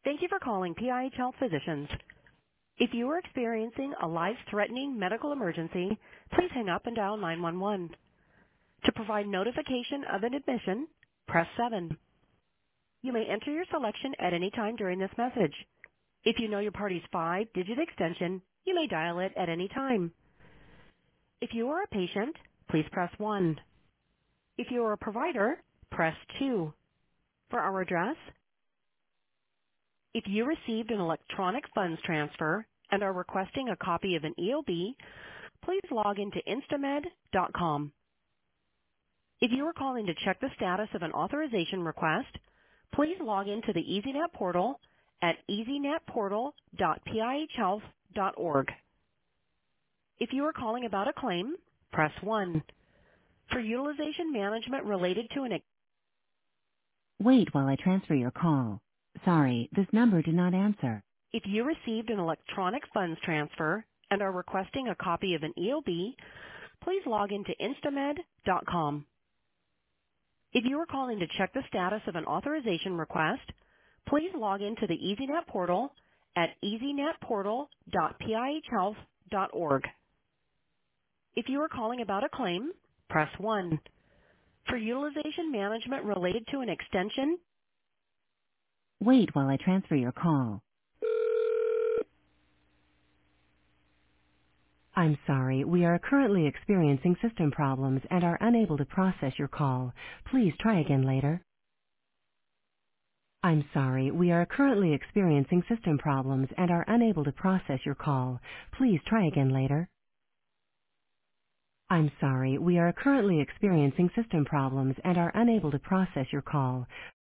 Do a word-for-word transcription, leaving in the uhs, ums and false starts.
Thank you for calling P I H Health Physicians. If you are experiencing a life-threatening medical emergency, please hang up and dial nine one one. To provide notification of an admission, press seven. You may enter your selection at any time during this message. If you know your party's five-digit extension, you may dial it at any time. If you are a patient, please press one. If you are a provider, press two. For our address, if you received an electronic funds transfer and are requesting a copy of an E O B, please log into instamed dot com. If you are calling to check the status of an authorization request, please log into the EasyNet portal at easynet portal dot p i h health dot org. If you are calling about a claim, press one. For utilization management related to an ex- Wait while I transfer your call. Sorry, this number did not answer. If you received an electronic funds transfer and are requesting a copy of an E O B, please log into instamed dot com. If you are calling to check the status of an authorization request, please log into the EasyNet portal at easynet portal dot p i h health dot org. If you are calling about a claim, press one. For utilization management related to an extension, wait while I transfer your call. I'm sorry, we are currently experiencing system problems and are unable to process your call. Please try again later. I'm sorry, we are currently experiencing system problems and are unable to process your call. Please try again later. I'm sorry, we are currently experiencing system problems and are unable to process your call.